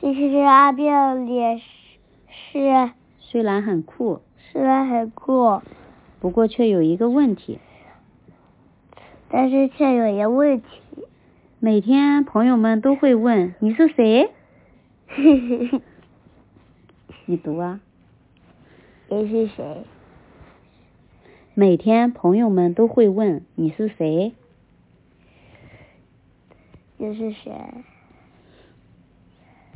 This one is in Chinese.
其实阿变脸是虽然很酷，不过却有一个问题。 但是却有一个问题。 每天朋友们都会问你是谁？你读啊。 你是谁？ 每天朋友们都会问你是谁？ 你是谁？